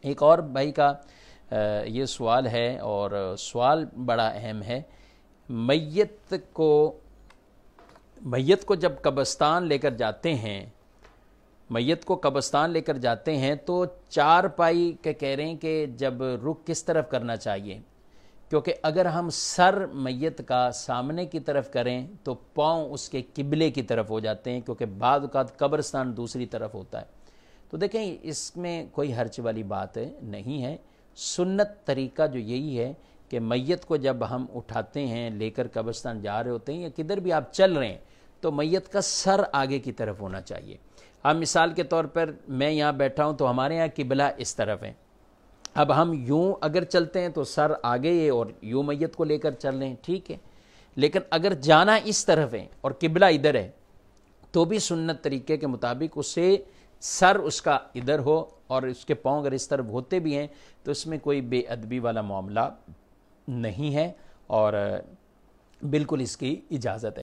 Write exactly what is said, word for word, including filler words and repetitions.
ایک اور بھائی کا یہ سوال ہے، اور سوال بڑا اہم ہے۔ میت کو میت کو جب قبرستان لے کر جاتے ہیں میت کو قبرستان لے کر جاتے ہیں تو چار پائی کے کہہ رہے ہیں کہ جب رخ کس طرف کرنا چاہیے، کیونکہ اگر ہم سر میت کا سامنے کی طرف کریں تو پاؤں اس کے قبلے کی طرف ہو جاتے ہیں، کیونکہ بعض اوقات قبرستان دوسری طرف ہوتا ہے۔ تو دیکھیں اس میں کوئی حرج والی بات نہیں ہے، سنت طریقہ جو یہی ہے کہ میت کو جب ہم اٹھاتے ہیں لے کر قبرستان جا رہے ہوتے ہیں یا کدھر بھی آپ چل رہے ہیں تو میت کا سر آگے کی طرف ہونا چاہیے۔ اب مثال کے طور پر میں یہاں بیٹھا ہوں تو ہمارے یہاں قبلہ اس طرف ہے، اب ہم یوں اگر چلتے ہیں تو سر آگے ہے اور یوں میت کو لے کر چل رہے ہیں، ٹھیک ہے، لیکن اگر جانا اس طرف ہے اور قبلہ ادھر ہے تو بھی سنت طریقے کے مطابق اسے سر اس کا ادھر ہو اور اس کے پاؤں اگر اس طرف ہوتے بھی ہیں تو اس میں کوئی بے ادبی والا معاملہ نہیں ہے اور بالکل اس کی اجازت ہے۔